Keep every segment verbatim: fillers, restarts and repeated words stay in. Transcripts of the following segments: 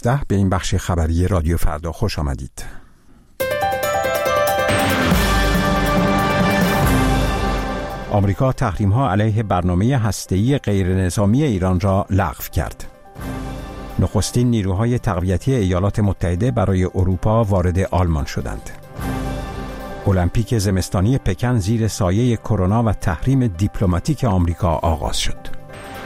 ده به این بخش خبری رادیو فردا خوش آمدید. آمریکا تحریم‌ها علیه برنامه هسته‌ای غیرنظامی ایران را لغو کرد. نخستین نیروهای تقویتی ایالات متحده برای اروپا وارد آلمان شدند. المپیک زمستانی پکن زیر سایه کرونا و تحریم دیپلماتیک آمریکا آغاز شد.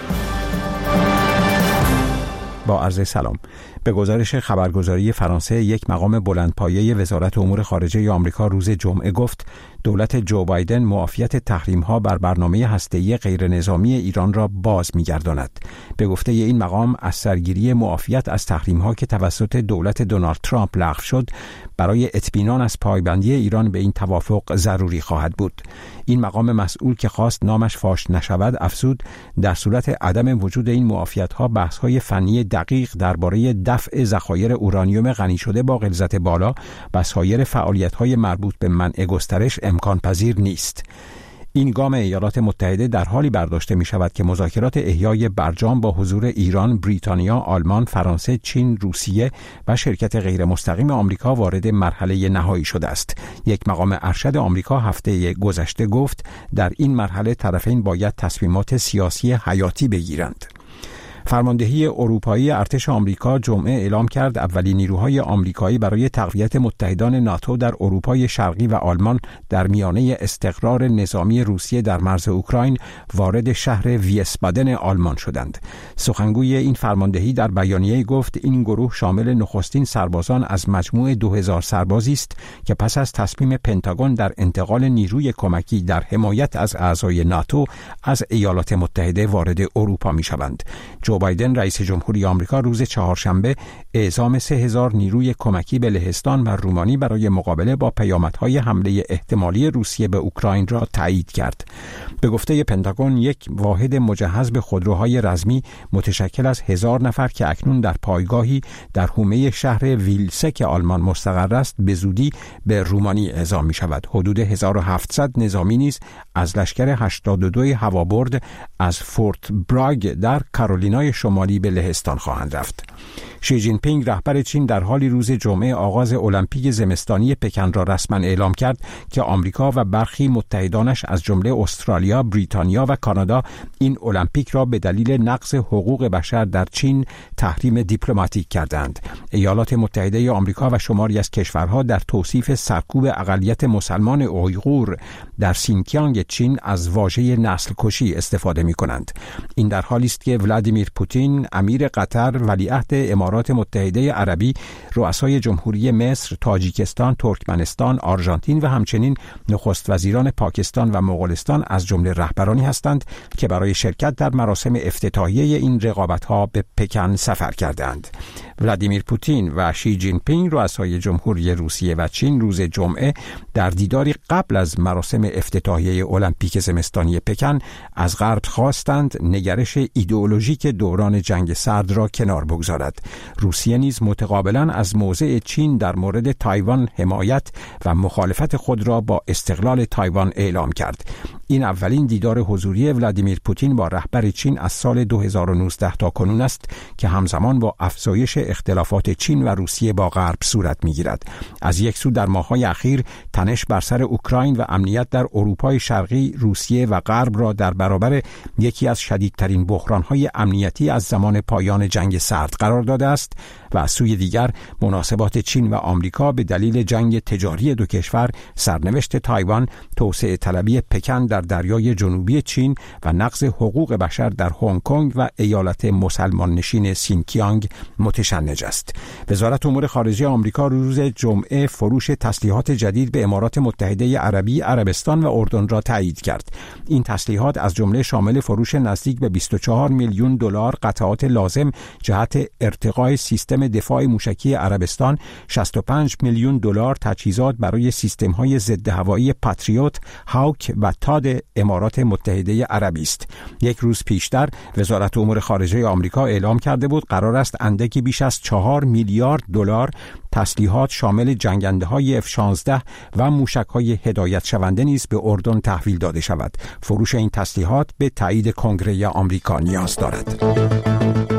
با عرض سلام. به گزارش خبرگزاری فرانسه، یک مقام بلندپایه وزارت امور خارجه آمریکا روز جمعه گفت دولت جو بایدن معافیت تحریم‌ها بر برنامه هسته‌ای غیرنظامی ایران را باز می‌گرداند. به گفته این مقام، از سرگیری معافیت از تحریم‌ها که توسط دولت دونالد ترامپ لغو شد، برای اطمینان از پایبندی ایران به این توافق ضروری خواهد بود. این مقام مسئول که خواست نامش فاش نشود افزود در صورت عدم وجود این معافیت‌ها بحث‌های فنی دقیق درباره دفع ذخایر اورانیوم غنی شده با غلظت بالا و سایر فعالیت‌های مربوط به منع گسترش امکان پذیر نیست. این گام ایالات متحده در حالی برداشته می شود که مذاکرات احیای برجام با حضور ایران، بریتانیا، آلمان، فرانسه، چین، روسیه و شرکت غیر مستقیم آمریکا وارد مرحله نهایی شده است. یک مقام ارشد آمریکا هفته گذشته گفت در این مرحله طرفین باید تصمیمات سیاسی حیاتی بگیرند. فرماندهی اروپایی ارتش آمریکا جمعه اعلام کرد اولین نیروهای آمریکایی برای تقویت متحدان ناتو در اروپای شرقی و آلمان در میانه استقرار نظامی روسیه در مرز اوکراین وارد شهر ویسبادن آلمان شدند. سخنگوی این فرماندهی در بیانیه گفت این گروه شامل نخستین سربازان از مجموع دو هزار سربازی است که پس از تصمیم پنتاگون در انتقال نیروی کمکی در حمایت از اعضای ناتو از ایالات متحده وارد اروپا می‌شوند. جو بایدن رئیس جمهوری آمریکا روز چهارشنبه اعزام سه هزار نیروی کمکی به لهستان و رومانی برای مقابله با پیامدهای حمله احتمالی روسیه به اوکراین را تایید کرد. به گفته پنتاگون، یک واحد مجهز به خودروهای رزمی متشکل از هزار نفر که اکنون در پایگاهی در حومه شهر ویلسک آلمان مستقر است به زودی به رومانی اعزام می شود. حدود هزار و هفتصد نظامی نیز از لشکر هشتاد و دو هوابرد از فورت براگ در کارولینای شمالی به لهستان خواهند رفت. شی جین پینگ رهبر چین در حالی روز جمعه آغاز المپیک زمستانی پکن را رسما اعلام کرد که آمریکا و برخی متحدانش از جمله استرالیا، بریتانیا و کانادا این المپیک را به دلیل نقض حقوق بشر در چین تحریم دیپلماتیک کردند. ایالات متحده آمریکا و شماری از کشورها در توصیف سرکوب اقلیت مسلمان اویغور در سینکیانگ چین از واژه نسل کشی استفاده می کنند. این در حالی است که ولادیمیر پوتین، امیر قطر، ولیعهد امارات متحده عربی، رؤسای جمهوری مصر، تاجیکستان، ترکمنستان، آرژانتین و همچنین نخست وزیران پاکستان و مغولستان از جمله رهبرانی هستند که برای شرکت در مراسم افتتاحیه این رقابت‌ها به پکن سفر کردند. ولادیمیر پوتین و شی جین پینگ رؤسای جمهوری روسیه و چین روز جمعه در دیداری قبل از مراسم افتتاحیه المپیک زمستانی پکن از غرب خواستند نگرش ایدئولوژیک دوران جنگ سرد را کنار بگذارد. روسیه نیز متقابلا از موضع چین در مورد تایوان حمایت و مخالفت خود را با استقلال تایوان اعلام کرد. این اولین دیدار حضوری ولادیمیر پوتین با رهبر چین از سال دو هزار و نوزده تا کنون است که همزمان با افزایش اختلافات چین و روسیه با غرب صورت می‌گیرد. از یک سو در ماه‌های اخیر تنش بر سر اوکراین و امنیت در اروپای شرقی روسیه و غرب را در برابر یکی از شدیدترین بحران‌های امنیتی از زمان پایان جنگ سرد قرار داده است و از سوی دیگر مناسبات چین و آمریکا به دلیل جنگ تجاری دو کشور، سرنوشت تایوان، توسعه طلبی پکن در دریای جنوبی چین و نقض حقوق بشر در هنگ کنگ و ایالت مسلمان نشین سینکیانگ متشنج است. وزارت امور خارجه آمریکا روز جمعه فروش تسلیحات جدید به امارات متحده عربی، عربستان و اردن را تایید کرد. این تسلیحات از جمله شامل فروش نزدیک به بیست و چهار میلیون دلار قطعات لازم جهت ارتقای سیستم دفاع موشکی عربستان، شصت و پنج میلیون دلار تجهیزات برای سیستم‌های ضد هوایی پاتریوت، هاوک و تاد امارات متحده عربی است. یک روز پیشتر وزارت امور خارجه آمریکا اعلام کرده بود قرار است اندکی بیش از چهار میلیارد دلار تسلیحات شامل جنگنده‌های اف شانزده و موشک‌های هدایت شونده نیز به اردن تحویل داده شود. فروش این تسلیحات به تایید کنگره آمریکا نیاز دارد.